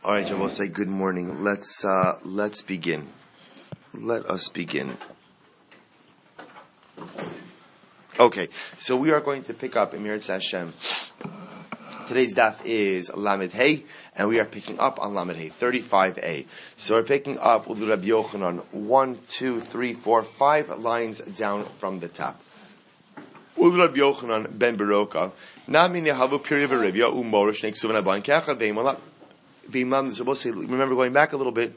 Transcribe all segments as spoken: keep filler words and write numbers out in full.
All right, I will say good morning. Let's uh, let's begin. Let us begin. Okay, so we are going to pick up in Meretz Hashem. Today's daf is Lamed Hey, and we are picking up on Lamed Hey, thirty-five A. So we're picking up with Rabbi Yochanan, one, two, three, four, five lines down from the top. With Rabbi Yochanan ben Beroka, Nami nehavu piri v'rivya umor shnei ksuvin aban kecha ve'imala. Remember, going back a little bit,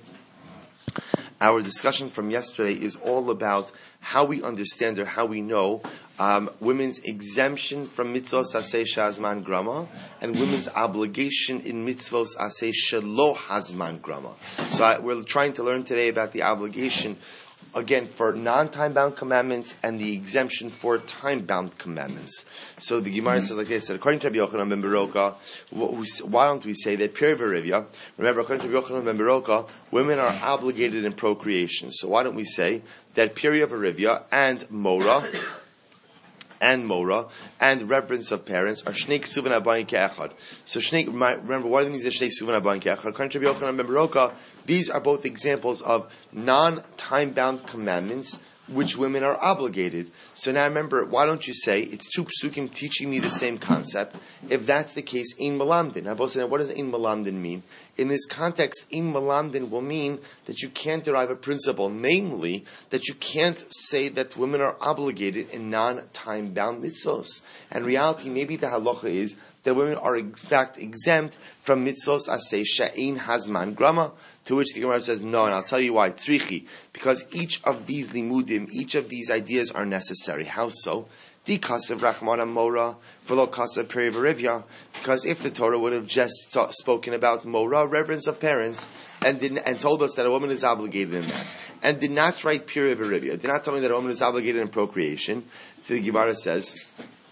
our discussion from yesterday is all about how we understand or how we know um, women's exemption from mitzvos aseh shazman grama and women's obligation in mitzvos aseh shelo hazman grama. So I, we're trying to learn today about the obligation, again, for non-time-bound commandments and the exemption for time-bound commandments. So the Gemara says like this, according to Rabbi Yochanan ben Beroka, why don't we say that Peri V'Rivya, remember, according to Rabbi Yochanan ben Beroka, women are obligated in procreation. So why don't we say that Peri V'Rivya and Mora, and Mora, and reverence of parents are Shnei Ksuvin Abayin Ke'echad. So Shnei, remember, what are the means of Shnei Ksuvin Abayin Ke'echad? According to Rabbi Yochanan ben Beroka, these are both examples of non-time-bound commandments which women are obligated. So now remember, why don't you say, it's two psukim teaching me the same concept? If that's the case, in malamdin. Now both say, what does in malamdin mean? In this context, in malamdin will mean that you can't derive a principle, namely, that you can't say that women are obligated in non-time-bound mitzvos. And reality, maybe the halacha is that women are in fact exempt from mitzvos aseh she'ein hazman grama. To which the Gemara says, no, and I'll tell you why. Tzrichi. Because each of these limudim, each of these ideas are necessary. How so? Di kasev rachmana mora, v'lo kasev peri v'rivya. Because if the Torah would have just ta- spoken about mora, reverence of parents, and didn't, and told us that a woman is obligated in that, and did not write peri v'rivya, did not tell me that a woman is obligated in procreation, so the Gemara says,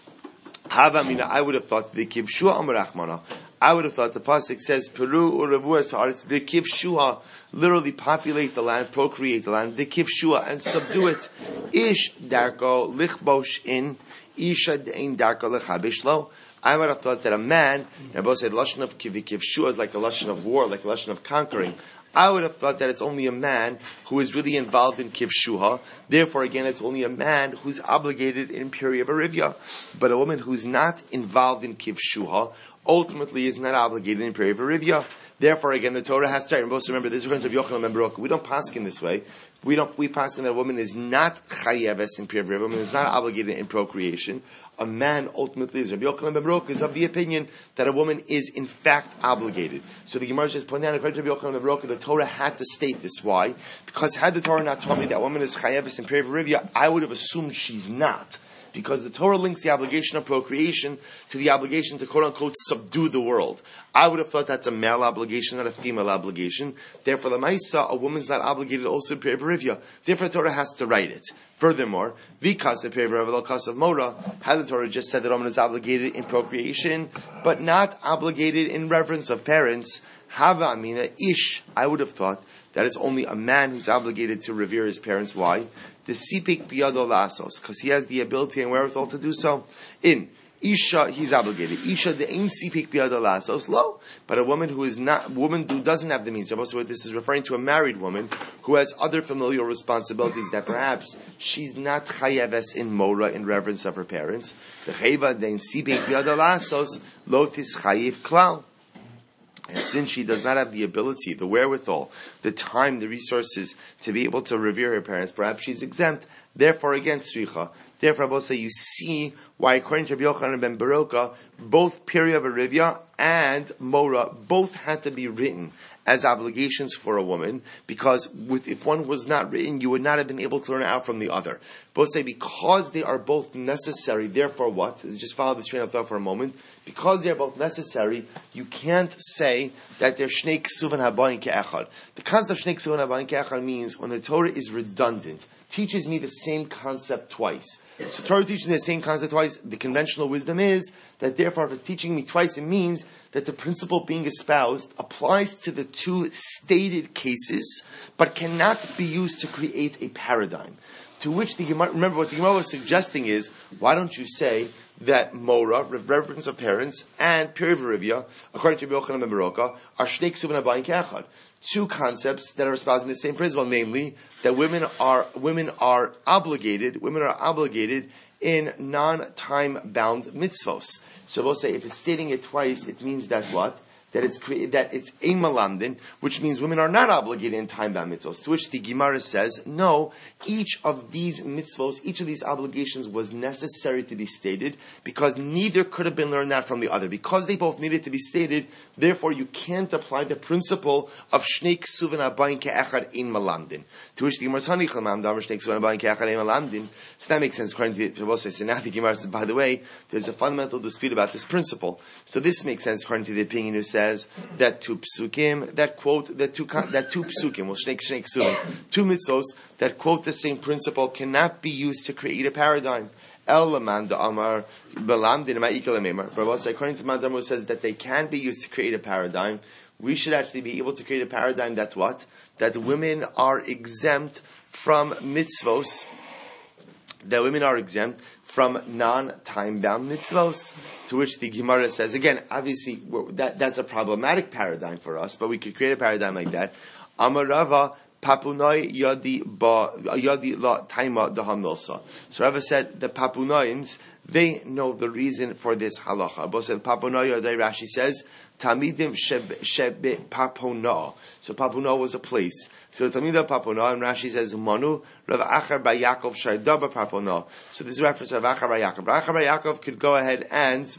Hava mina, I would have thought the kivshua amarachmana. I would have thought the pasuk says Peru urevuas haaretz v'kivshua, literally populate the land, procreate the land, v'kivshua, and subdue it. Ish darko lichbosh in, isha dein darko lechabish lo. I would have thought that a man, and both said lashon of kivshua is like a lashon of war, like a lashon of conquering. I would have thought that it's only a man who is really involved in kivshuha. Therefore, again, it's only a man who's obligated in peri v'rivya. But a woman who's not involved in kivshuha ultimately is not obligated in peri v'rivya. Therefore, again, the Torah has to. And both remember, this is going to be Yochanan ben Beroka. We don't paskin this way. We don't. We paskin that a woman is not chayeves in peri v'rivya. A woman is not obligated in procreation. A man ultimately is. Rabbi Yochanan ben Beroka is of the opinion that a woman is in fact obligated. So the Gemara just pointed out, according to Rabbi Yochanan ben Beroka, the Torah had to state this. Why? Because had the Torah not told me that a woman is chayeves in peri v'rivya, I would have assumed she's not. Because the Torah links the obligation of procreation to the obligation to quote-unquote subdue the world. I would have thought that's a male obligation, not a female obligation. Therefore, the Maisa, a woman's not obligated also in peri v'rivya. Therefore, the Torah has to write it. Furthermore, v'kas of peri v'rivya, l'kas of mora, had the Torah just said that a woman is obligated in procreation, but not obligated in reverence of parents, hava amina ish, I would have thought that it's only a man who's obligated to revere his parents. Why? The sipik biyado lasos, because he has the ability and wherewithal to do so. In isha, he's obligated. Isha the ain sipik biyado lasos lo, but a woman who is not, woman who doesn't have the means. Also, this is referring to a married woman who has other familial responsibilities that perhaps she's not chayeves in mora in reverence of her parents. The chayva the ain sipik biyado lasos lo tis chayiv klal. And since she does not have the ability, the wherewithal, the time, the resources to be able to revere her parents, perhaps she's exempt. Therefore, again, tzricha. Therefore, I will say you see why, according to Rabbi Yochanan ben Beroka, both Peri v'Rivya and Mora both had to be written as obligations for a woman, because with, if one was not written, you would not have been able to learn out from the other. Both say because they are both necessary, therefore what? Just follow this train of thought for a moment. Because they are both necessary, you can't say that they're shnei ksuvin habayin ke'echad. The concept of shnei ksuvin habayin ke'echad means when the Torah is redundant, teaches me the same concept twice. So Torah teaches me the same concept twice. The conventional wisdom is that therefore if it's teaching me twice, it means that the principle being espoused applies to the two stated cases, but cannot be used to create a paradigm. To which the Gemara, remember what the Gemara was suggesting is, why don't you say that Mora, reverence of parents, and Pirivarivya, according to Rabbi Yochanan ben Baroka, are Shnei Ksuvin Abayin Ke'echad. Two concepts that are espousing the same principle, namely that women are women are obligated, women are obligated in non-time bound mitzvos. So we'll say if it's stating it twice, it means that what? That it's created, that it's ein malamdin, which means women are not obligated in time-bound mitzvos. To which the Gemara says, no, each of these mitzvos, each of these obligations was necessary to be stated because neither could have been learned out from the other. Because they both needed to be stated, therefore you can't apply the principle of shnei ksuvin abayin ke'echad ein malamdin. To which the Gemara says, shnei ksuvin abayin ke'echad ein malamdin. So that makes sense according to the Gemara. So now the Gemara says, by the way, there's a fundamental dispute about this principle. So this makes sense according to the opinion who says that two psukim, that quote, that two, that two psukim, well, shnei shnei ksuvim, two mitzvos that quote the same principle cannot be used to create a paradigm. El laman da amar belamdin ma'ikal amemar. But according to Mandam, who says that they can be used to create a paradigm, we should actually be able to create a paradigm that's what? That women are exempt from mitzvos, that women are exempt from non-time-bound mitzvos, to which the Gemara says, again, obviously, that, that's a problematic paradigm for us, but we could create a paradigm like that. Amarava papunai yadi ba yadi la taima dahamilsa. So Rava said the papunayins, they know the reason for this halacha. But said papunai yadi, Rashi says, tamidim shebe papuna. So papuna was a place. So Tamida Papuna, and Rashi says, Manu, Rav Achar Bar Yaakov Shaydaba Papuna. So this is a reference to Rav Achar Bar Yaakov. Rav Achar Bar Yaakov could go ahead and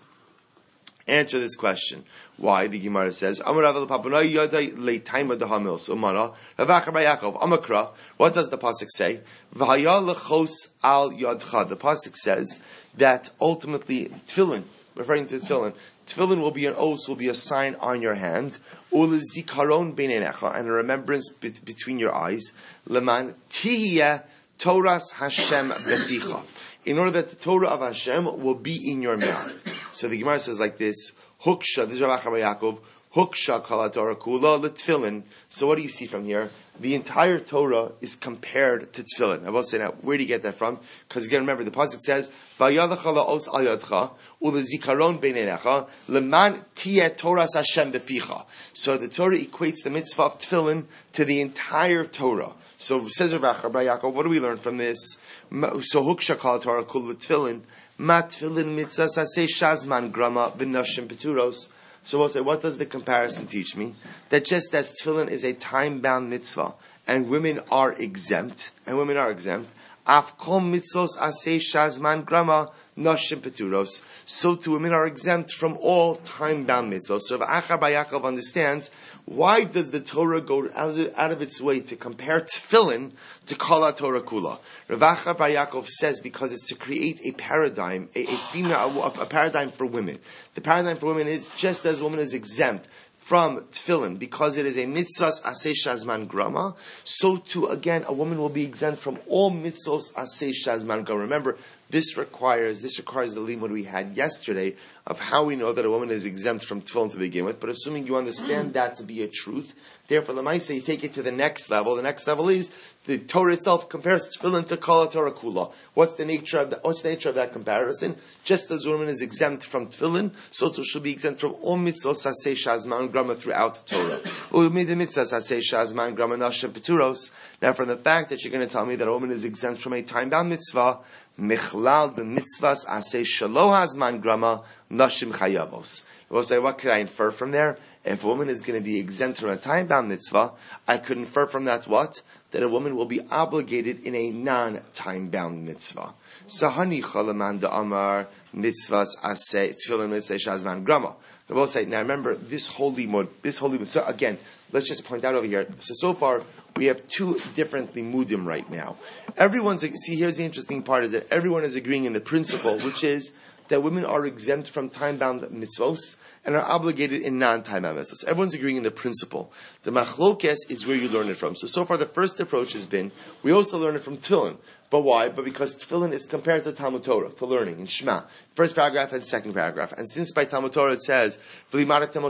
answer this question. Why? The Gemara says, Amar Rav Papuna Yodai Leitaima Dahamil. So Mana, Rav Achar Bar Yaakov, Amakra. What does the pasuk say? V'haya lechos al yadcha. The pasuk says that ultimately tefillin, referring to tefillin, tefillin will be an oath, will be a sign on your hand. Ulezikaron beinenecha, and a remembrance be- between your eyes. Leman tihiyeh Toras Hashem beticha, in order that the Torah of Hashem will be in your mouth. So the Gemara says like this: Huksha. This is Rav Achar Bar Yaakov. Huksha kala Torah kula letefillin. So what do you see from here? The entire Torah is compared to tefillin. I will say now, where do you get that from? Because again, remember, the pasuk says, "Vayadacha la'os al yadcha ulezikaron beinenecha leman tiyeh Toras Hashem beficha." So the Torah equates the mitzvah of tefillin to the entire Torah. So says Rav Achar Bar Yaakov, what do we learn from this? So huksha kala Torah kula tefillin, ma tefillin mitzvah saseh shazman grama v'nashim peturos. So we'll say, what does the comparison teach me? That just as tefillin is a time-bound mitzvah, and women are exempt, and women are exempt, af kol mitzvos aseh shazman grama nashim peturos, so too women are exempt from all time-bound mitzvahs. So Rav Achar Bar Yaakov understands, why does the Torah go out of its way to compare tefillin to kala Torah kula? Rav Achar Bar Yaakov says because it's to create a paradigm, a, a female, a, a paradigm for women. The paradigm for women is just as a woman is exempt from tefillin because it is a mitzvahs aseh shazman grama, so too again a woman will be exempt from all mitzvahs aseh shazman grama. Remember, this requires this requires the limud we had yesterday of how we know that a woman is exempt from tefillin to begin with. But assuming you understand that to be a truth, therefore the Lamaisa, you take it to the next level. The next level is the Torah itself compares tefillin to kala Torah kula. What's the nature of that? What's the nature of that comparison? Just as a woman is exempt from tefillin, so too she'll be exempt from all mitzvos aseh shazman grama throughout the Torah. Mitzvos aseh shazman grama nashim peturos. Now, from the fact that you're going to tell me that a woman is exempt from a time-bound mitzvah, michlal the mitzvahs aseh shelo hazman grama nashim chayavos. We'll say, what could I infer from there? If a woman is going to be exempt from a time-bound mitzvah, I could infer from that what? That a woman will be obligated in a non-time-bound mitzvah. Sahani chalaman da amar mitzvahs aseh tefillin mitzvah shazman grama. I will say, now remember, this holy limud, this holy limud. So again, let's just point out over here. So, so far, we have two different limudim right now. Everyone's, see, here's the interesting part, is that everyone is agreeing in the principle, which is that women are exempt from time-bound mitzvos and are obligated in non-time-bound mitzvos. Everyone's agreeing in the principle. The machlokes is where you learn it from. So, so far the first approach has been, we also learn it from tefillin. But why? But because tefillin is compared to Talmud Torah, to learning, in Shema. First paragraph and second paragraph. And since by Talmud Torah it says, we learn that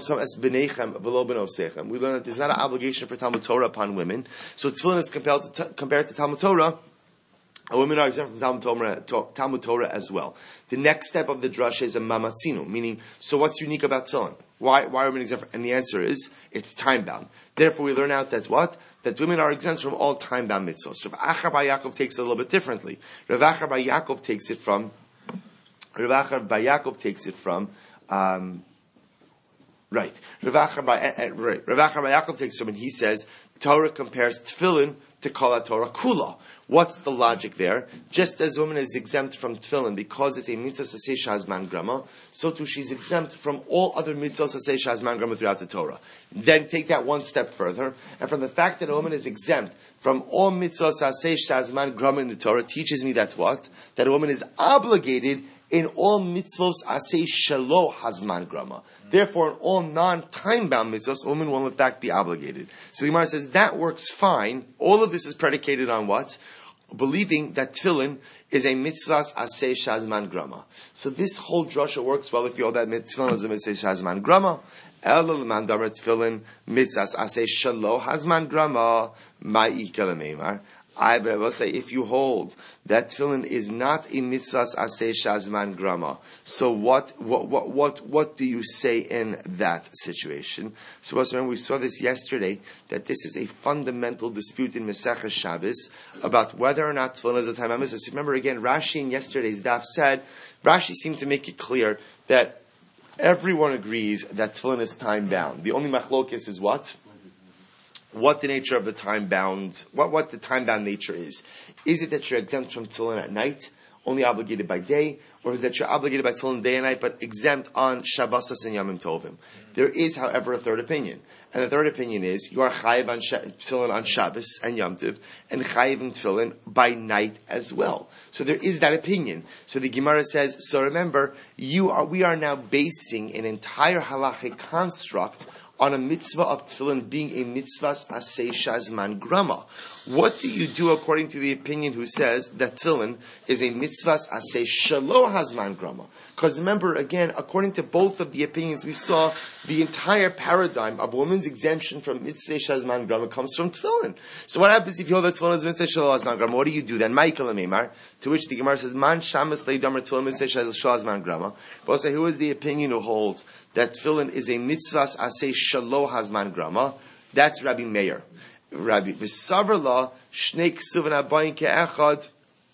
there's not an obligation for Talmud Torah upon women. So tefillin is compared to, compared to Talmud Torah women are exempt from Talmud Torah, Talmud Torah as well. The next step of the drush is a mamatzinu, meaning, so what's unique about tefillin? Why, why are women exempt? And the answer is, it's time-bound. Therefore, we learn out that what? That women are exempt from all time-bound mitzvahs. Rav Achar Bar Yaakov takes it a little bit differently. Rav Achar Bar Yaakov takes it from, Rav Achar Bar Yaakov takes it from, um, right. Rav Achar Bar, uh, uh, right. Rav Achar Bar Yaakov takes it from, and he says, Torah compares tefillin to kol Torah kula. What's the logic there? Just as a woman is exempt from tefillin because it's a mitzvah saseh shazman grama, so too she's exempt from all other mitzvahs saseh shazman grama throughout the Torah. Then take that one step further, and from the fact that a woman is exempt from all mitzvahs saseh shazman grama in the Torah teaches me that what? That a woman is obligated in all mitzvahs aseh shelo hazman grama. Therefore, in all non-time-bound mitzvahs, a woman will in fact be obligated. So the Gemara says that works fine. All of this is predicated on what? Believing that tefillin is a mitzvahs aseh shazman grama. So this whole drasha works well if you hold that tefillin is a mitzvah shazman grama. Elul mandamar tefillin mitzvahs aseh shelo hazman grama ma'ika lemeimar. I will say, if you hold that tefillin is not a mitzvahs aseh shazman grama, so what, what, what, what, what do you say in that situation? So, remember, we saw this yesterday, that this is a fundamental dispute in Masechah Shabbos about whether or not tefillin is a time of mitzvah. So remember again, Rashi in yesterday's daf said, Rashi seemed to make it clear that everyone agrees that tefillin is time bound. The only machlokes is what? What the nature of the time-bound, what, what the time-bound nature is. Is it that you're exempt from tefillin at night, only obligated by day, or is it that you're obligated by tefillin day and night, but exempt on Shabbos and Yom Tovim? There is, however, a third opinion. And the third opinion is, you are chayiv on tefillin on Shabbos and Yom Tov, and chayiv on tefillin by night as well. So there is that opinion. So the Gemara says, so remember, you are, we are now basing an entire halachic construct on a mitzvah of tefillin being a mitzvahs aseh shazman grama. What do you do according to the opinion who says that tefillin is a mitzvahs aseh shelo hazman grama? Because remember, again, according to both of the opinions, we saw the entire paradigm of women's exemption from mitzvah shazman grama comes from tefillin. So what happens if you hold that tefillin is mitzvah shelo hazman grama? What do you do then? Ma'ikal lemeimar, to which the Gemara says, man shamas leidamer tefillin mitzvah shelo hazman grama. But say, who is the opinion who holds that tefillin is a mitzvahs aseh shelo hazman grama? That's Rabbi Meir. Rabbi v'savarla shnei ksuvin habayin ke'echad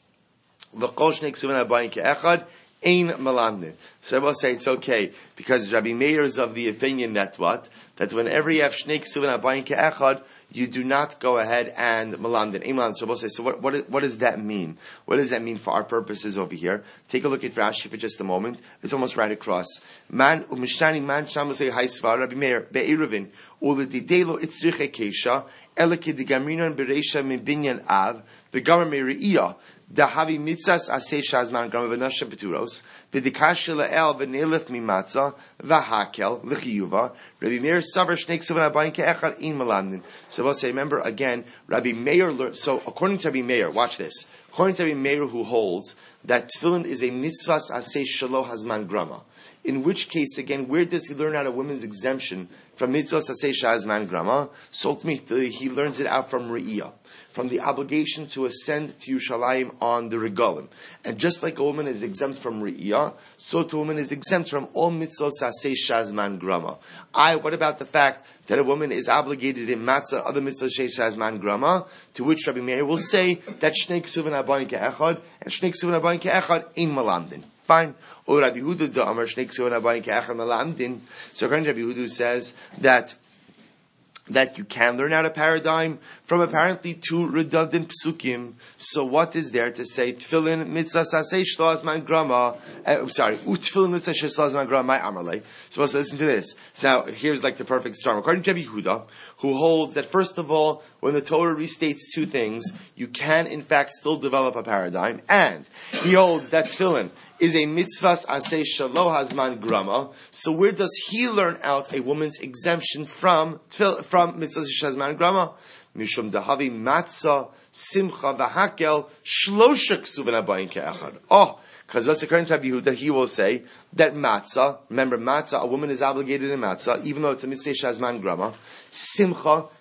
v'kol shnei ksuvin habayin ke'echad ein malamdin. So I will say it's okay because Rabbi Meir is of the opinion that what? That whenever you have shnei ksuvin habayin ke'echad, you do not go ahead and malamdin. Ein malamdin. So I will say, so what, what, what does that mean? What does that mean for our purposes over here? Take a look at Rashi for just a moment. It's almost right across. Man umishani man shamasei haisvar Rabbi Meir be'eruvin uledidelo itzriche keisha eleke digamrinon bereisha min binyan av the government re'iyah dahavi mitzas aseh shazman grama v'nashim peturos v'dikash le'el v'nelef mimatza v'hakel l'chiyuva Rabbi Meir savar shnei ksuvin habayin ke'echad in malamdin. So we'll say, remember again, Rabbi Meir learned, so according to Rabbi Meir, watch this, according to Rabbi Meir who holds that tefillin is a mitzvahs aseh shelo hazman grama, in which case, again, where does he learn out a woman's exemption from mitzvahs aseh shazman grama? So ultimately, he learns it out from re'iyah, from the obligation to ascend to Yerushalayim on the regalim. And just like a woman is exempt from re'iyah, so too a woman is exempt from all mitzvahs aseh shazman grama. I, what about the fact that a woman is obligated in matzah, other mitzvahs aseh shazman grama, to which Rabbi Meir will say that shnei ksuvin habayin ke'echad, and shnei ksuvin habayin ke'echad in malamdin. Fine. Or Rabbi Yehuda da Amar shnei ksuvin habayin ke'echad malamdin. So according to Rabbi Yehuda says that that you can learn out a paradigm from apparently two redundant psukim. So what is there to say tefillin mitzvah saseh shelo hazman grama? Uh, sorry, utefillin mitzvah shelo hazman grama. My amarle. So let's listen to this. So now here's like the perfect storm. According to Rabbi Yehuda, who holds that first of all, when the Torah restates two things, you can in fact still develop a paradigm, and he holds that tefillin is a mitzvahs aseh shelo hazman grama. So where does he learn out a woman's exemption from from mitzvahs hazman grama? Mishum dahavi matzah simcha v'hakel shlosha ksuvin habayin ke'echad. Oh, because that's according to Rabbi Yehuda, he will say that matzah. Remember, matzah. A woman is obligated in matzah, even though it's a mitzvah hazman grama. Simcha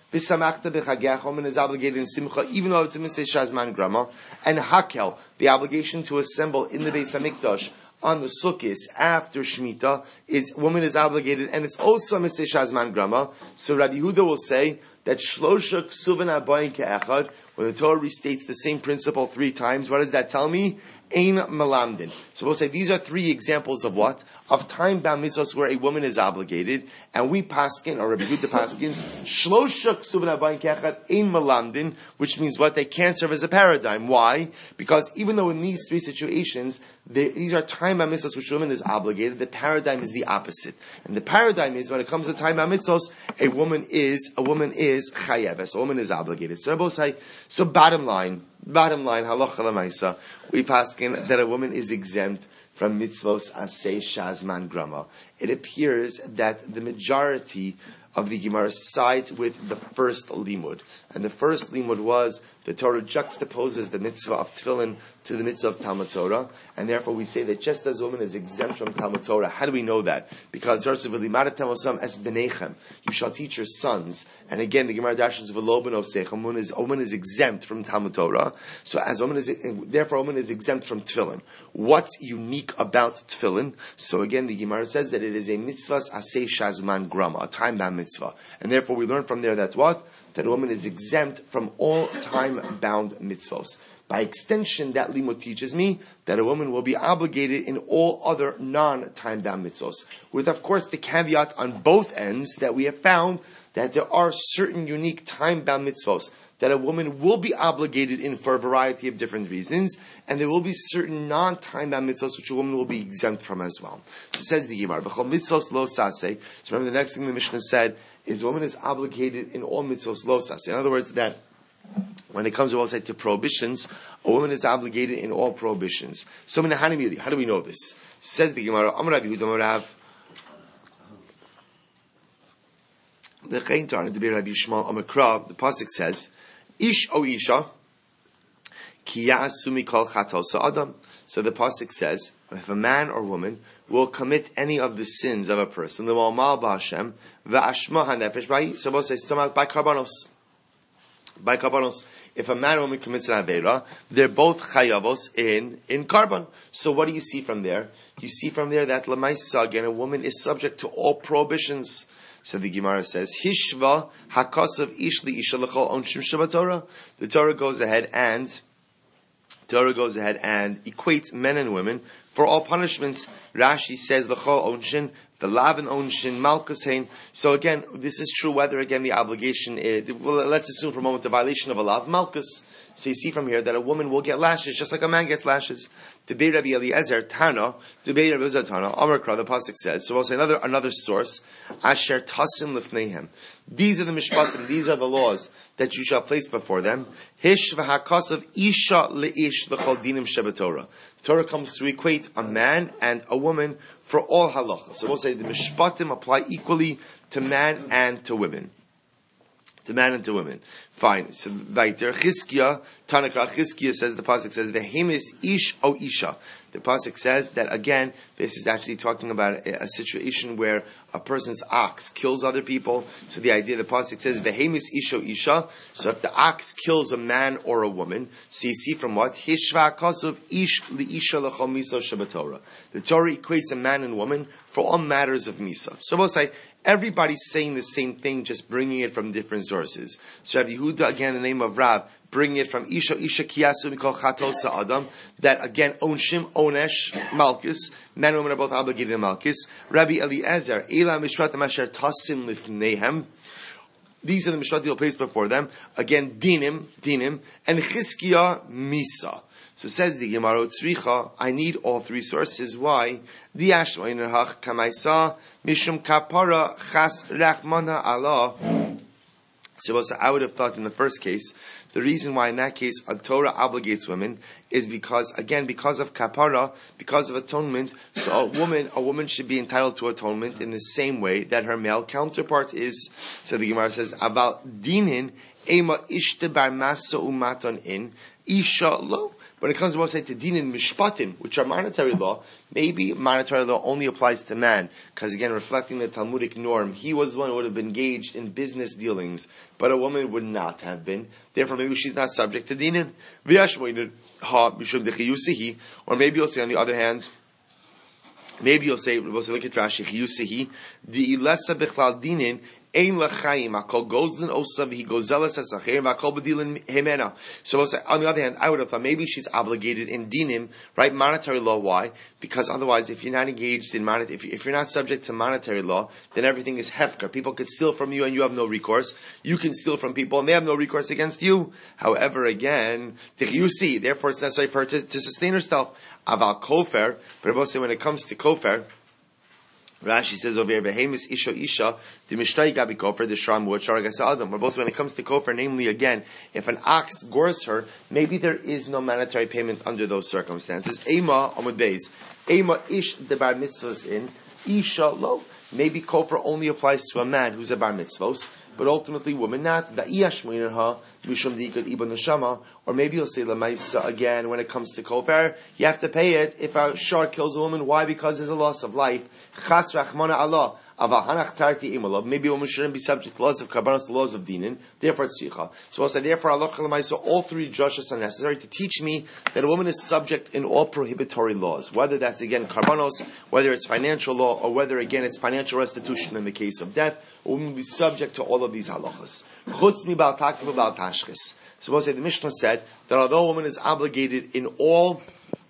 V'samachta b'chageach, a woman is obligated in simcha, even though it's a Misei Shazman Grama. And hakel, the obligation to assemble in the Beis Hamikdash on the Sukkos after Shemitah, is woman is obligated, and it's also a Misei Shazman Grama. So Rabbi Yehuda will say that Shlosha Ksuvin Abayin Ke'echad, when the Torah restates the same principle three times, what does that tell me? Ein Malamdin. So we'll say these are three examples of what? Of time-bound mitzvahs where a woman is obligated, and we paskin, or Rabbi Yehuda paskin, Shlosha Ksuvin Abayin Ke'echad Ein Malamdin, which means what? They can't serve as a paradigm. Why? Because even though in these three situations, they, these are time-bound mitzvahs which a woman is obligated, the paradigm is the opposite. And the paradigm is, when it comes to time-bound mitzvahs, a woman is, a woman is chayeves, a woman is obligated. So Rabbi say, so bottom line, bottom line, halacha l'maisa, we paskin that a woman is exempt from mitzvos asay shazman grama. It appears that the majority of the Gemara sides with the first limud. And the first limud was the Torah juxtaposes the mitzvah of tefillin to the mitzvah of Talmud Torah, and therefore we say that just as a woman is exempt from Talmud Torah, how do we know that? Because you shall teach your sons, and again the Gemara dashes a woman is a woman is exempt from Talmud Torah. So as a woman is, therefore a woman is exempt from tefillin. What's unique about tefillin? So again the Gemara says that it is a mitzvahs asay shazman grama, a time-bound mitzvah, and therefore we learn from there that what? That a woman is exempt from all time-bound mitzvos. By extension, that limud teaches me that a woman will be obligated in all other non-time-bound mitzvos. With, of course, the caveat on both ends that we have found that there are certain unique time-bound mitzvos that a woman will be obligated in for a variety of different reasons, and there will be certain non-time-bound mitzvos which a woman will be exempt from as well. So says the Gemara, "V'chol mitzvos lo saseh." So remember the next thing the Mishnah said is a woman is obligated in all mitzvos lo saseh. In other words, that when it comes to, say, to prohibitions, a woman is obligated in all prohibitions. So how do we know this? Says the Gemara, Amar Rabbi Yehuda Rav, the Chaintar, the Rabbi Yishmael Amakra, the pasuk says, Ish o Isha, ki ya'asu mikol chatosa adam. So the pasuk says, if a man or woman will commit any of the sins of a person, the Malmal B'Hashem, v'ashma hanefesh b'hi, so we'll say, by karbanos. By karbanos. If a man or woman commits an avera, they're both chayavos in, in carbon. So what do you see from there? You see from there that l'maisa, again, a woman is subject to all prohibitions. So the Gemara says, Hishva hakasav ish li isha l'chol onshim shabatorah. The Torah goes ahead and Torah goes ahead and equates men and women for all punishments. Rashi says l'chol onshin, the lav and onshin, malchus hein. So again, this is true whether again the obligation is, well, let's assume for a moment the violation of a lav, malchus. So you see from here that a woman will get lashes just like a man gets lashes. Debei Rabbi Eliezer Tana, Debei Rabbi Eliezer Tana, Amarkra, the pasuk says. So we'll say another another source. Asher tasim lifneihem. These are the mishpatim. These are the laws that you shall place before them. Hish v'hakasav isha leish l'chol dinim shebetorah. Torah comes to equate a man and a woman for all halacha. So we'll say the mishpatim apply equally to man and to women. To man and to women. Fine. So, weiter. Chizkiah, Tanakra, Chizkiah says, the pasuk says, Vehemis ish o isha. The pasuk says that, again, this is actually talking about a, a situation where a person's ox kills other people. So the idea, the pasuk says, Vehemis ish o isha. So if the ox kills a man or a woman, so you see from what? Hishva kosov ish li isha l'chol miso shebatorah. The Torah equates a man and woman for all matters of misa. So we'll say, everybody's saying the same thing, just bringing it from different sources. So Rabbi Yehuda, again, the name of Rav, bringing it from Isha, Isha Kiyasu, Mikol Chatosa Adam, that again, Onshim, Onesh, Malchus, men and women are both obligated in Malchus. Rabbi Eliezer, Ela Mishpatim Asher Tasim Lifneihem. These are the Mishpat you'll place before them. Again, Dinim, Dinim, and Chizkiah, Misa. So says the Gemara, Tzricha, I need all three sources. Why? The Ashmainer Hach Kamaisa, Mishum Kapara, Chas Rachmana Allah. So also, I would have thought in the first case, the reason why in that case a Torah obligates women is because, again, because of kapara, because of atonement. So a woman, a woman should be entitled to atonement in the same way that her male counterpart is. So the Gemara says, about dinin ema ishte bar masa umaton in isha lo. When it comes to, we'll say, to dinin mishpatim, which are monetary law, maybe monetary law only applies to man, because again, reflecting the Talmudic norm, he was the one who would have been engaged in business dealings, but a woman would not have been. Therefore, maybe she's not subject to dinin. Or maybe you'll say, on the other hand, maybe you'll say, we'll say, look at Rashi, chiyusihi, di ilesa bichlal dinin, ein lachayim, akol gozdin osav, he gozelas esacher, vakol bedilin hemena. So we'll say, on the other hand, I would have thought maybe she's obligated in dinim, right, monetary law. Why? Because otherwise, if you're not engaged in monetary, if, if you're not subject to monetary law, then everything is hefker. People could steal from you and you have no recourse. You can steal from people and they have no recourse against you. However, again, you see, therefore it's necessary for her to, to sustain herself. Aval kofer, but I will say when it comes to kofer, Rashi says over here, "Behemis isha isha the mishtay gabi kofer the shram wood sharagas adam." But also when it comes to kofer, namely again, if an ox gores her, maybe there is no monetary payment under those circumstances. Ema amud beis, ema ish the bar mitzvahs in isha lo. Maybe kofer only applies to a man who's a bar mitzvos, but ultimately woman not. Or maybe you'll say lamaisa again when it comes to kofer, you have to pay it if a shark kills a woman. Why? Because there's a loss of life. Chas rachmana Allah. Maybe a woman shouldn't be subject to laws of karbanos, the laws of dinin. Therefore, it's tzricha. So I'll say, therefore, Allah lamaisa, all three drushes are necessary to teach me that a woman is subject in all prohibitory laws. Whether that's again karbanos, whether it's financial law, or whether again it's financial restitution in the case of death, a woman will be subject to all of these halachas. Chutz mi bal takif bal tashchis. So we'll say the Mishnah said that although a woman is obligated in all,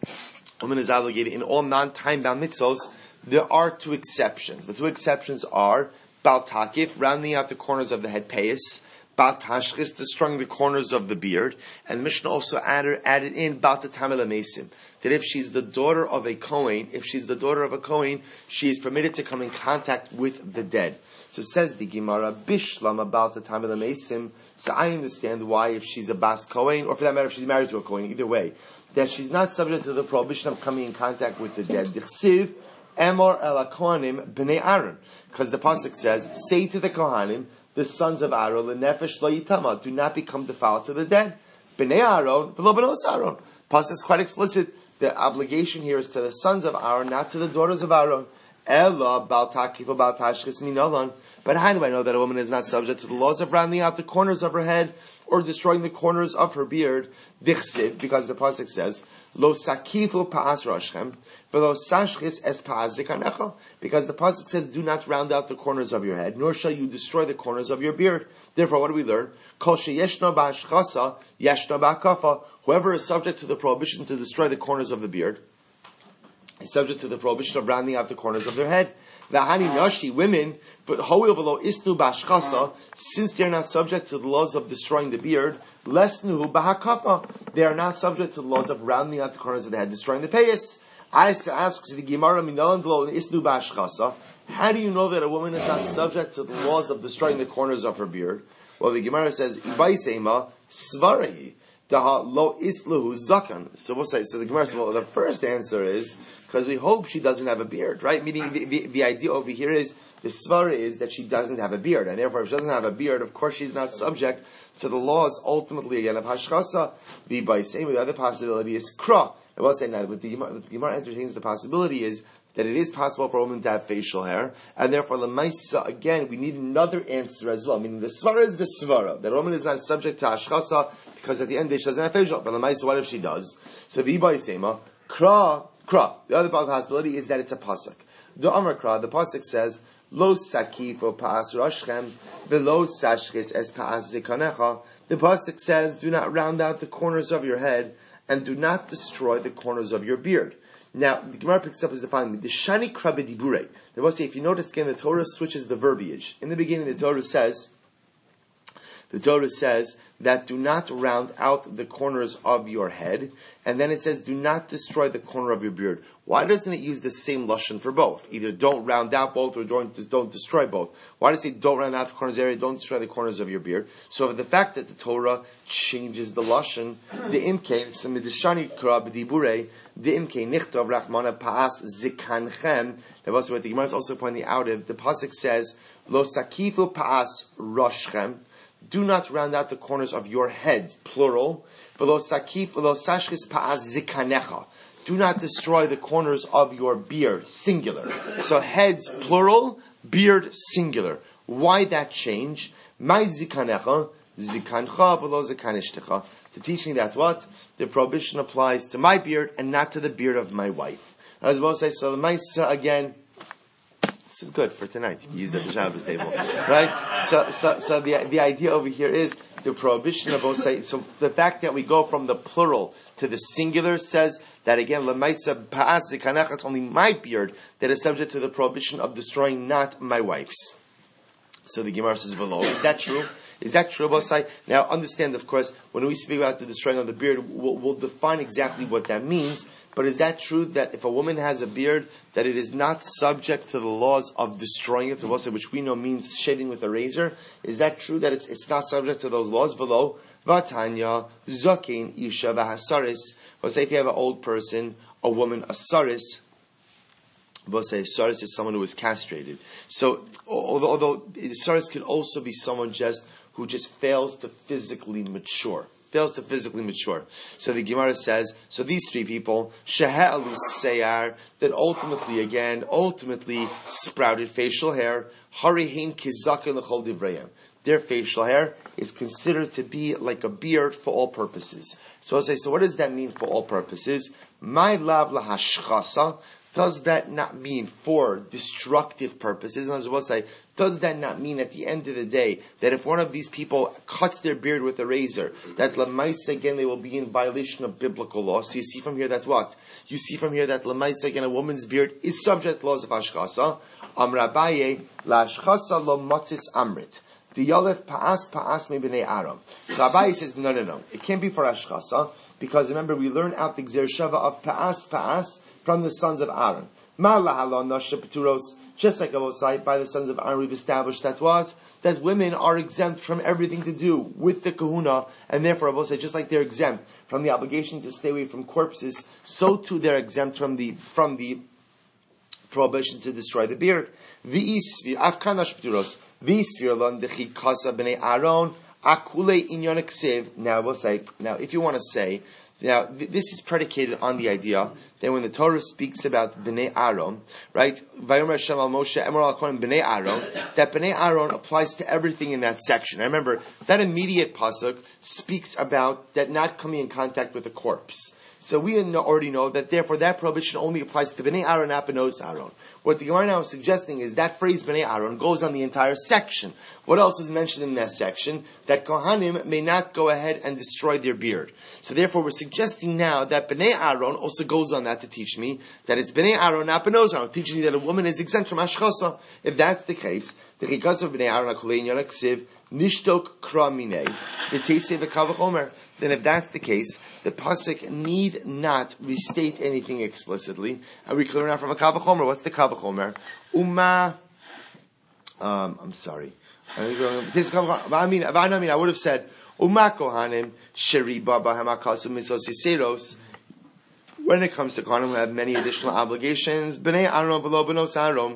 a woman is obligated in all non-time bound mitzvos, there are two exceptions. The two exceptions are bal takif, rounding out the corners of the head payas, bal tashchis, destroying the corners of the beard, and the Mishnah also added, added in bal tatamel mesim, that if she's the daughter of a Kohen, if she's the daughter of a Kohen, she is permitted to come in contact with the dead. So it says the Gemara, bishlam about the tatamel mesim. So I understand why, if she's a bas Kohen, or for that matter, if she's married to a Kohen, either way, that she's not subject to the prohibition of coming in contact with the dead. Dichsiv Emor el Kohanim b'nei Aaron, because the pasuk says, "Say to the Kohanim, the sons of Aaron, lenefesh lo yitama, do not become defiled to the dead." B'nei Aaron, v'lo b'nos Aaron. Pasuk is quite explicit. The obligation here is to the sons of Aaron, not to the daughters of Aaron. Ella bal takif bal tashchis minalan. But how do I know that a woman is not subject to the laws of rounding out the corners of her head or destroying the corners of her beard? Dichsiv, because the pasuk says, "Lo sakifu pa'as roshchem, v'lo sashchis es pa'as zikanecha." Because the pasuk says, "Do not round out the corners of your head, nor shall you destroy the corners of your beard." Therefore, what do we learn? Kol sheyeshna ba'ashchasa, yeshna ba'akafa. Whoever is subject to the prohibition to destroy the corners of the beard is subject to the prohibition of rounding out the corners of their head. V'hani nashi, women, but ho'il v'lo istu ba'ashchasa, since they are not subject to the laws of destroying the beard, lesnuhu ba'hakafa, they are not subject to the laws of rounding out the corners of the head, destroying the payas. I asks the Gemara, minalan v'lo istu ba'ashchasa, how do you know that a woman is not subject to the laws of destroying the corners of her beard? Well, the Gemara says, Ibaisema svarahi. Lo isluhu zakan. So we'll say, so the Gemara says, well, the first answer is, because we hope she doesn't have a beard, right? Meaning the, the, the idea over here is, the svara is that she doesn't have a beard, and therefore if she doesn't have a beard, of course she's not subject to the laws, ultimately again, of hashchasa. The by saying, the other possibility is kra. I will say now, but the Gemara, the Gemara entertains the possibility is, that it is possible for a woman to have facial hair, and therefore lemaisa, again, we need another answer as well. Meaning the svara is the svara, that a woman is not subject to ashchasa, because at the end she doesn't have facial. But lemaisa, what if she does? So the Ibai Sema, kra, kra. The other possibility is that it's a pasuk. The Amar kra, the pasuk says, lo sakifo pa'as roshchem, velo sashchis es pa'as zikanecha. The pasuk says, do not round out the corners of your head, and do not destroy the corners of your beard. Now, the Gemara picks up as the following: the shani krabe dibure. They will say, if you notice again, the Torah switches the verbiage. In the beginning, the Torah says, the Torah says that do not round out the corners of your head, and then it says do not destroy the corner of your beard. Why doesn't it use the same lashon for both? Either don't round out both or don't, don't destroy both. Why does it say don't round out the corners of your area, don't destroy the corners of your beard? So the fact that the Torah changes the lashon, the imke, some of the shani krab dibure, the imke nichtav rachmana paas zikanchem. Now, also what the Gemara is also pointing out, if the pasuk says lo sakifu paas roshchem, do not round out the corners of your heads, plural. V'lo sakif v'lo sashchis pa'az zikanecha. Do not destroy the corners of your beard, singular. So heads, plural, beard, singular. Why that change? My zikanecha, zikancha v'lo zikanishtecha. To teach me that what? The prohibition applies to my beard and not to the beard of my wife. As well say, so the Maisa again, this is good for tonight. You can use it at the Shabbos table. Right? So, so, so the, the idea over here is the prohibition of both sides. So the fact that we go from the plural to the singular says that again, Lamaisa Pa'as Zikanach, it's only my beard that is subject to the prohibition of destroying not my wife's. So the Gemara says below. Is that true? Is that true, Bosai? Now understand, of course, when we speak about the destroying of the beard, we'll, we'll define exactly what that means. But is that true that if a woman has a beard, that it is not subject to the laws of destroying it, which we know means shaving with a razor? Is that true that it's it's not subject to those laws? Below, Vatanya, Zokin, Isha, Vahasaris. We'll say if you have an old person, a woman, a saris, we'll say saris is someone who is castrated. So, although, although saris could also be someone just who just fails to physically mature. Fails to physically mature. So the Gemara says, so these three people, Shehe'alu Seyar, that ultimately, again, ultimately sprouted facial hair, Harihin Kizakin L'chol Divrayim. Their facial hair is considered to be like a beard for all purposes. So I'll say, so what does that mean for all purposes? My lav lahashchasa, does that not mean for destructive purposes? And as well say, does that not mean at the end of the day that if one of these people cuts their beard with a razor, that lamaisa again they will be in violation of biblical law? So you see from here that's what? You see from here that lamaisa again a woman's beard is subject to laws of ashchasa. Amrabaye la ashchasa lo matzis amrit. The yalef paas paas me b'nei Aram. So Abaye says no no no. It can't be for ashchasa because remember we learn out the gzer shava of paas paas from the sons of Aaron. Just like I will say, by the sons of Aaron, we've established that what? That women are exempt from everything to do with the kahuna, and therefore I will say, just like they're exempt from the obligation to stay away from corpses, so too they're exempt from the from the prohibition to destroy the beard. Now we'll say, now if you want to say, now th- this is predicated on the idea that when the Torah speaks about Bnei Aaron, right, Vayomer Hashem al Moshe Emor al Kohen Bnei Aaron, that Bnei Aaron applies to everything in that section. I remember that immediate pasuk speaks about that not coming in contact with a corpse. So we already know that therefore that prohibition only applies to Bnei Aaron, not Benos Aaron. What the Gemara now is suggesting is that phrase Bnei Aaron goes on the entire section. What else is mentioned in that section? That Kohanim may not go ahead and destroy their beard. So therefore we're suggesting now that Bnei Aaron also goes on that to teach me that it's Bnei Aaron, not Benos Aaron, teaching me that a woman is exempt from Ashchasa. If that's the case, the Chikaz of Bnei Aaron HaKolei Inyan HaKsiv Nishtok Kra Minei V'Teisei V'Kavach Omer. Then if that's the case, the pasuk need not restate anything explicitly. And we clear out from a Kavach Omer. What's the Kavach Omer? Uma, um, I'm sorry. I mean, I would have said, Uma Kohanim Sheri Baba Hamakasu Mitzvos Yiseros. When it comes to Kohanim who have many additional obligations, Bnei Aaron V'lo Benos Aaron.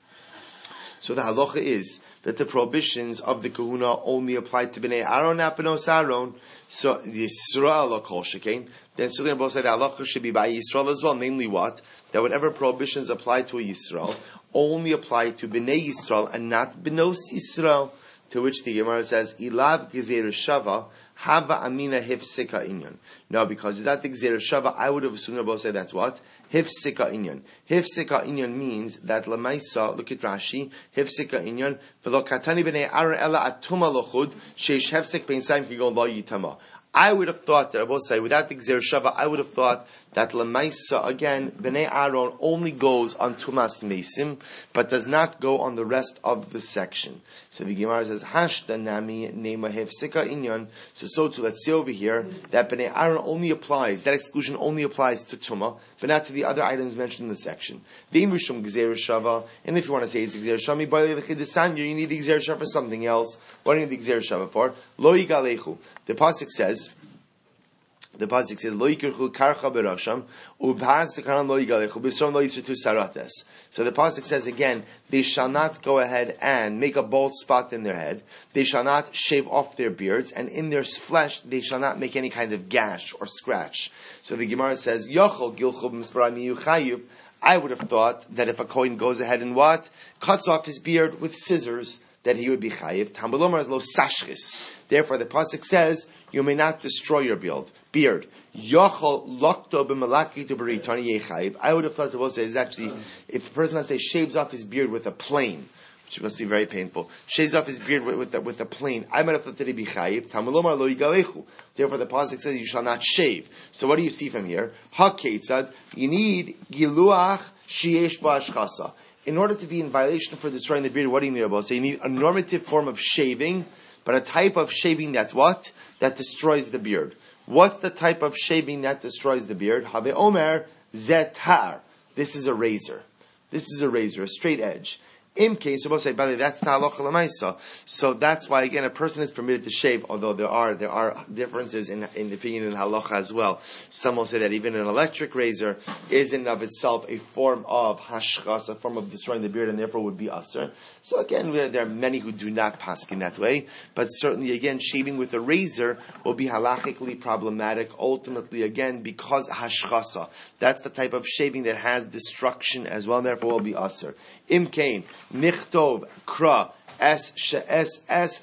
So the halacha is that the prohibitions of the kahuna only apply to Bnei Aaron, not Benos Aaron. So Yisrael or Kol Shekain. Then so they're both say the halacha should be by Yisrael as well. Namely, what? That whatever prohibitions apply to a Yisrael only apply to Bnei Yisrael and not Benos Yisrael. To which the Gemara says, Ilav Gezer Shava Hava Amina Hifsika Inyan. No, because that the Gezer Shava, I would have assumed both say that's what. Hifsika inyan. Hifsika inyan means that lemaisa. Look at Rashi. Hifsika inyan. V'lo katani b'nei Aaron ela atuma lochud sheish hefsik bein saim kigon lo yitama. I would have thought that I will say without the Gzer Shava, I would have thought that lemaisa again Bnei Aaron only goes on Tumas Mesim, but does not go on the rest of the section. So the Gemara says Hashda Nami Nema Hefsika Inyan. So so too, let's see over here that Bnei Aaron only applies, that exclusion only applies to Tuma, but not to the other items mentioned in the section. V'imrishum Gzer Shava, and if you want to say it's Gzer Shava, by the Chidesanya, you need the Gzer Shava for something else. What do you need the Gzer Shava for? Lo Yigalechu. The pasuk says, The pasuk says, "Lo yikirchu karcha berasham, ubhas karan lo yigalechu b'srom lo yisritu sarates." So the pasuk says again, they shall not go ahead and make a bald spot in their head. They shall not shave off their beards, and in their flesh they shall not make any kind of gash or scratch. So the Gemara says, "Yochol gilchu b'misparani yuchayuv." I would have thought that if a kohen goes ahead and what cuts off his beard with scissors, that he would be chayiv. Tambalomar is lo sashchis. Therefore, the pasuk says, you may not destroy your beard. Beard. Yochol lokto b'malaki to b'ritani yechayiv. I would have thought the pasuk is actually, if a person, let's say, shaves off his beard with a plane, which must be very painful, shaves off his beard with, with, a, with a plane, I might have thought that he'd be chayiv. Tambalomar lo yigalechu. Therefore, the pasuk says, you shall not shave. So what do you see from here? Ha ketzad. You need giluach sheyesh ba'ashchasa. In order to be in violation for destroying the beard, what do you need about? So you need a normative form of shaving, but a type of shaving that what? That destroys the beard. What's the type of shaving that destroys the beard? Have omer zetar. This is a razor. This is a razor, a straight edge. Imke, so we'll say, by the way, that's halacha l'maisa. So that's why, again, a person is permitted to shave, although there are there are differences in in opinion in halacha as well. Some will say that even an electric razor is in and of itself a form of hashchas, a form of destroying the beard, and therefore would be asur. So again, there are many who do not paskin that way, but certainly, again, shaving with a razor will be halachically problematic, ultimately, again, because hashchasa. That's the type of shaving that has destruction as well, and therefore will be asur. Imkain. Nichtov kra es she es es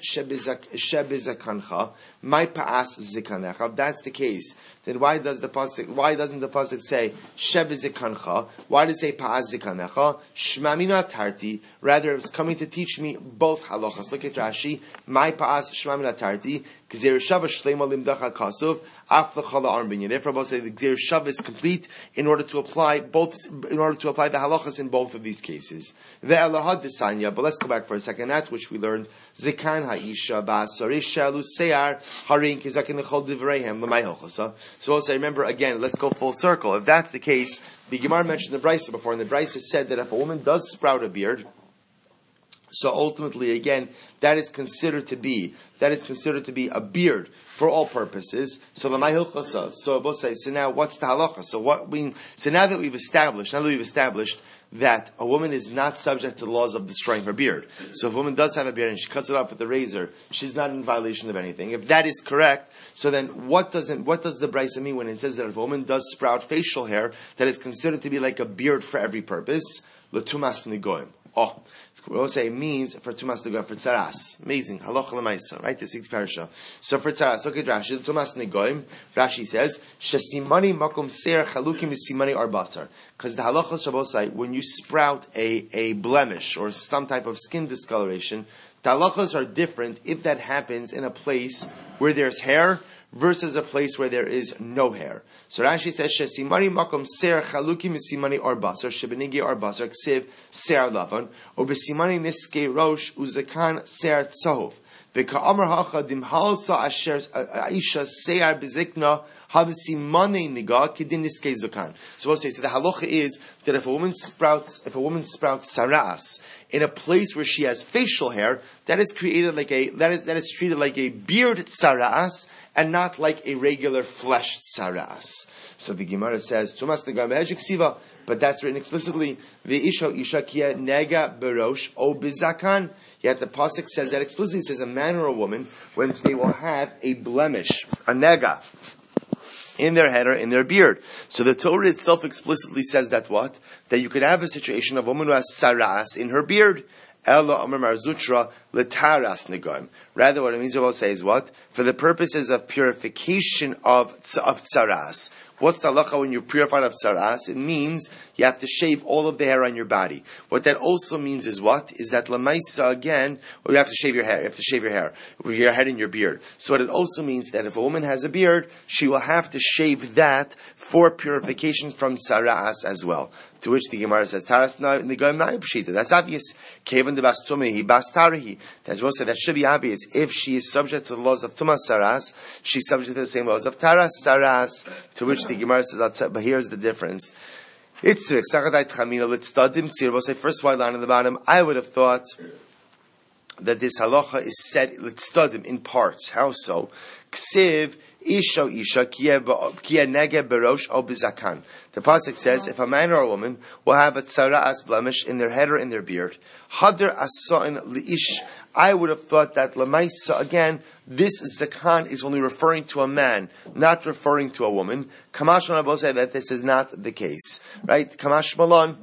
shebizakancha my paas zikanecha. If that's the case, then why does the pasuk? Why doesn't the pasuk say shebizakancha? Why does it say paas zikanecha? Shmamina tarti. Rather, it's coming to teach me both halachas. Look at Rashi. My paas shmamina tarti. Gzeir shava shlema limdacha kasuf. Therefore, I'll say the Gzeir Shav is complete in order to apply both, in order to apply the halachas in both of these cases. Ve'elahad desanya, but let's go back for a second. That's which we learned. Zekan ha'isha ba'asarisha lusear harin kizakin lechol divreihem l'may hochasa. So I'll say, remember again, let's go full circle. If that's the case, the Gemara mentioned the Brisa before, and the Brisa said that if a woman does sprout a beard, so ultimately, again, that is considered to be that is considered to be a beard for all purposes. So the mahilchasa. So we'll say. So now, what's the halacha? So what we? So now that we've established, now that we've established that a woman is not subject to the laws of destroying her beard. So if a woman does have a beard and she cuts it off with a razor, she's not in violation of anything. If that is correct, so then what doesn't what does the Brisa mean when it says that if a woman does sprout facial hair that is considered to be like a beard for every purpose? L'tumas nigoim. Oh. We'll say it means for tumas negoim for tzaras. Amazing. Halacha l'maisa. Right? The sixth parasha. So for tzaras, look at Rashi. Tumas negoim. Rashi says, Shesimani makom ser chalukim isimani arbasar. Because the halacha shabbosai, when you sprout a, a blemish or some type of skin discoloration, the halachas are different if that happens in a place where there's hair versus a place where there is no hair. So Rashi says, "Shesimani makom ser chaluki misimani arbasar shebenigi arbasar ksiv ser lavan obesimani niske rosh uzakan ser tzahov v'ka'amar hacha dimhalsa asher aisha ser bezikna habesimani niga kidin niske zukan." So we'll say, so the halacha is that if a woman sprouts, if a woman sprouts saras in a place where she has facial hair, that is created like a that is that is treated like a beard saras, and not like a regular fleshed saras. So the Gemara says, "Tumas negam siva," but that's written explicitly. The isha isha kia nega berosh o bizakan. Yet the pasuk says that explicitly. It says a man or a woman when they will have a blemish, a nega, in their head or in their beard. So the Torah itself explicitly says that what? That you could have a situation of a woman who has saras in her beard. Ella Amar Marzutra Letaras Negoim. Rather, what it means to say is what? For the purposes of purification of of tzaras. What's the halacha when you're purified of tzaras? It means you have to shave all of the hair on your body. What that also means is what? Is that lamaisa again, well, you have to shave your hair. You have to shave your hair, your head and your beard. So what it also means that if a woman has a beard, she will have to shave that for purification from tzaras as well. To which the Gemara says, "Taras negoim na'im pshita." That's obvious. Kevan de bas tumehi bas tarihi. As well said, that should be obvious. If she is subject to the laws of tumas saras, she's subject to the same laws of taras saras. To which the Gemara says, but here's the difference. It's Sachadai Tchamina Litstadim Tzir. We'll say first white line on the bottom. I would have thought that this halacha is said, let's study in parts. How so? Ksiv isha isha kia nege berosh o bizakan. The pasuk says, if a man or a woman will have a tzara as blemish in their head or in their beard, hadr asain liish. I would have thought that lemaisa, again, this zakan is only referring to a man, not referring to a woman. Kamash Malon say that this is not the case, right? Kamash Malon.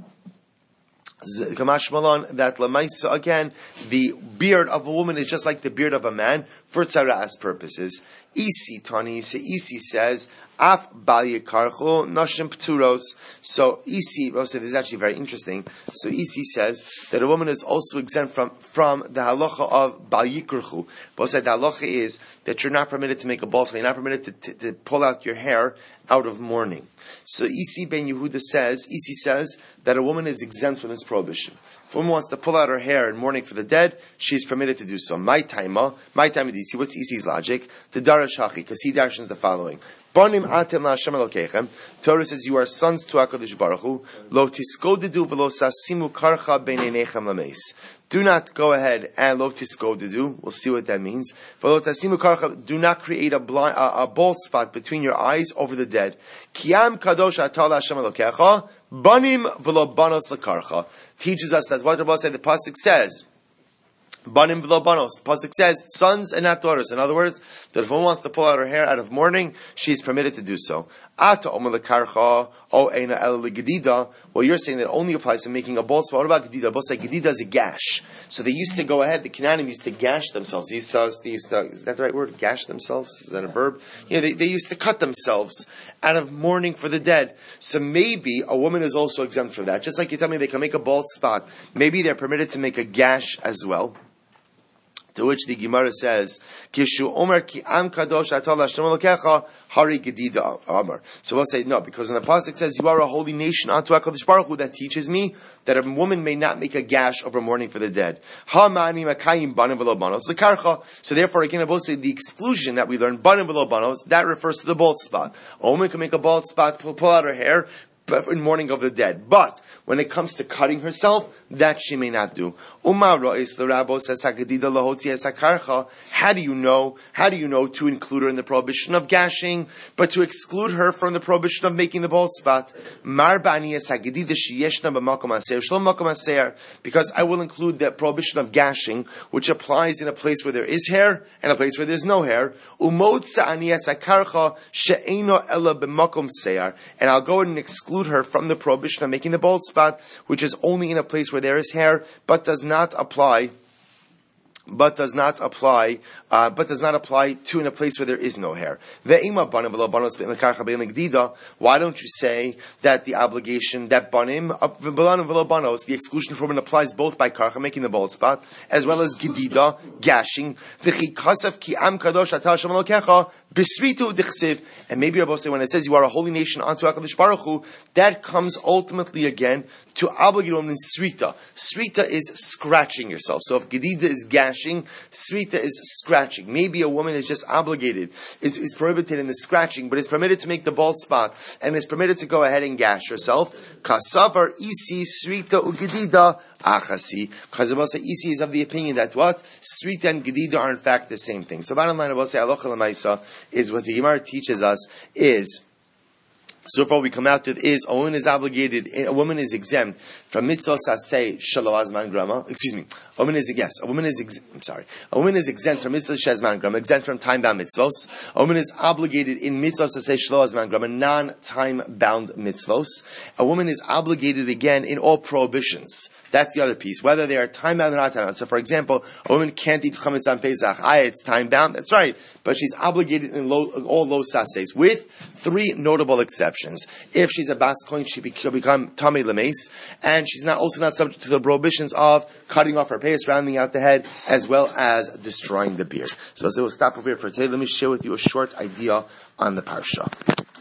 Kamash Malon, that lemaisa, again, the beard of a woman is just like the beard of a man for tzara'as purposes. Isi Tani, so Isi says, Af bal yikarchu nashim pturos. So Isi, this is actually very interesting. So Isi says that a woman is also exempt from, from the halacha of bal yikarchu. But the halacha is that you're not permitted to make a bal, you're not permitted to, to, to pull out your hair out of mourning. So Isi ben Yehuda says, Isi says that a woman is exempt from this prohibition. If a woman wants to pull out her hair in mourning for the dead, she is permitted to do so. My taima, my taima d'isi. What's Isi's logic? The darash hachi, because he darshans the following. Banim atem la'Hashem Elokechem. Torah says you are sons to HaKadosh Baruch Hu. Lo tiskodedu v'lo sasimu karcha b'neinechem lameis. Do not go ahead and lo tiskodedu. We'll see what that means. V'lo tasimu karcha. Do not create a, blind, a, a bald spot between your eyes over the dead. Kiam kadosh atah la'Hashem Elokecha. Banim v'lo banos l'karcha. Teaches us that what Rabbi said, the pasuk says, Banim v'lo banos. The pasuk says, sons and not daughters. In other words, that if a woman wants to pull out her hair out of mourning, she is permitted to do so. Ata omer l'karcha, o eina el l'gedida. Well, you're saying that only applies to making a bald spot. What about gedida? Both say gedida is a gash. So they used to go ahead, the Canaanim used to gash themselves. They used to, they used to, is that the right word? Gash themselves? Is that a verb? Yeah, they, they used to cut themselves out of mourning for the dead. So maybe a woman is also exempt from that. Just like you tell me they can make a bald spot, maybe they're permitted to make a gash as well. To which the Gemara says, "Kishu Omer ki am kadosh atal Hashem Elokecha hari gedida Omer." So we'll say no, because when the pasuk says you are a holy nation unto HaKadosh Baruch Hu, that teaches me that a woman may not make a gash over mourning for the dead. Ha mani makayim banim v'lo banos lekarcha. So therefore, again, I will say the exclusion that we learn banim v'lo banos, that refers to the bald spot. A woman can make a bald spot, pull, pull out her hair in mourning of the dead. But when it comes to cutting herself, that she may not do. How do you know? How do you know to include her in the prohibition of gashing, but to exclude her from the prohibition of making the bald spot? Because I will include the prohibition of gashing, which applies in a place where there is hair and a place where there is no hair. And I'll go ahead and exclude her from the prohibition of making the bald spot, which is only in a place where there is hair, but does not apply, but does not apply, uh, but does not apply to in a place where there is no hair. Why don't you say that the obligation, that banim, the exclusion for women applies both by karcha, making the bald spot, as well as gedida, gashing, and maybe Rabbi say when it says you are a holy nation unto HaKadosh Baruch Hu, that comes ultimately again to obligate women in srita. Srita is scratching yourself. So if gedida is gashing, srita is scratching. Maybe a woman is just obligated, is, is prohibited in the scratching, but is permitted to make the bald spot, and is permitted to go ahead and gash herself. Kasavar isi srita ugedida achasi. Chazabasa isi is of the opinion that what? Srita and gedida are in fact the same thing. So bottom line, I will say, halacha l'maisa is what the Gemara teaches us is, so far we come out to is a woman is obligated, a woman is exempt from mitzvah saseh shelo azman grama. Excuse me, a woman is yes, a woman is ex, I'm sorry, a woman is exempt from mitzvah shezman grama, exempt from time bound mitzvos. A woman is obligated in mitzvah saseh shelo azman grama, non time bound mitzvos. A woman is obligated again in all prohibitions. That's the other piece. Whether they are time bound or not time bound. So, for example, a woman can't eat chametz on Pesach. Aye, it's time bound. That's right, but she's obligated in low, all low sases, with three notable exceptions. If she's a bas kohen, she will become tamei lemeis, and she's not also not subject to the prohibitions of cutting off her payas, rounding out the head, as well as destroying the beard. So, as we'll stop over here for today. Let me share with you a short idea on the parsha.